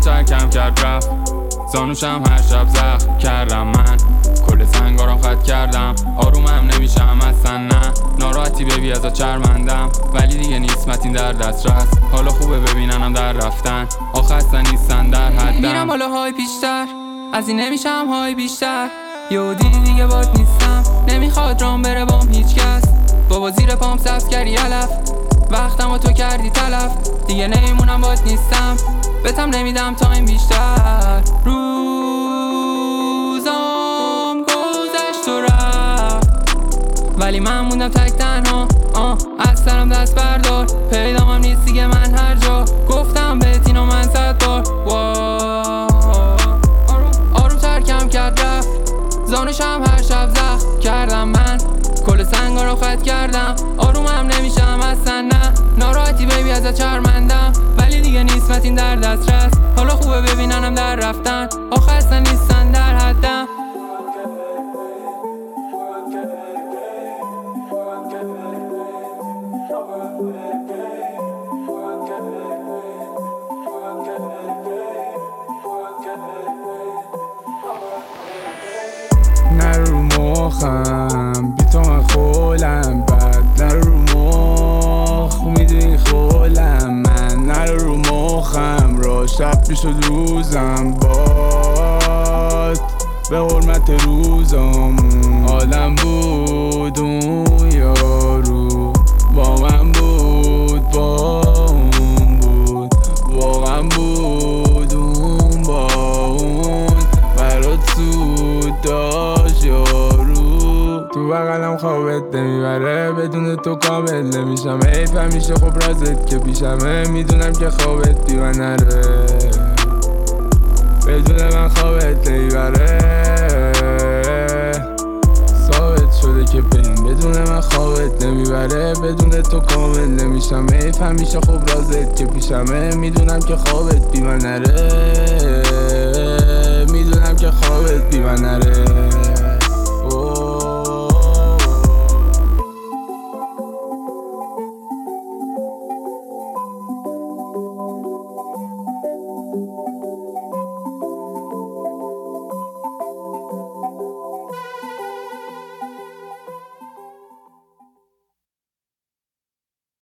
ترکم کرد رفت، زانوشم هر شب زخم کردم من، کل سنگارم خط کردم، آرومم نمیشم اصلا نه، ناراحتی ببی ازا چرمندم، ولی دیگه نیست متین در دسترس، حالا خوبه ببیننم در رفتن، آخستن نیستن در حدم، میرم بالا های بیشتر، از این نمیشم های بیشتر، یه دیگه باد نیستم، نمیخواد رام بره بام هیچ کس، بابا زیر پام سبز کردی علف، وقتم و تو کردی تلف، دیگه نمیمونم باد نیستم، بهتم نمیدم تایم بیشتر، روزام گذشت و رفت، ولی من موندم تک تنها، از سرم دست بردار، پیدام هم نیست دیگه من هر جا، گفتم بهت اینو من 100 بار، آروم ترکم کرد رفت، زانوشم هر شب زخم کردم من، کل سنگا رو خط کردم، آرومم نمیشم اصلا نه، ناراحتی بیبی ازت چرمندم، ولی دیگه نیست متین در دسترس، حالا خوبه ببیننم در رفتن، آخه اصلا نیستن در حدم. نرو رو مخم بی تو من خولم بد، نرو رو مخ میدونی خولم من، نرو رو مخم را شب میشد روزم باد به حرمت روزامون، آدم بود اون یارو با من بود، با اون بود واقعا بود اون با اون، برات سود داشت یارو، تو بغلم خوابت نمیبره، بدون تو کامل نمیشم، حیف همیشه خب رازت که پیشمه، میدونم که خوابت بی من نره، بدون من خوابت نمیبره، ثابت شده که بین بدون من خوابت نمیبره، بدون تو کامل نمیشم، حیف همیشه خب رازت که پیشمه، میدونم که خوابت بی من نره، میدونم که خوابت بی من نره.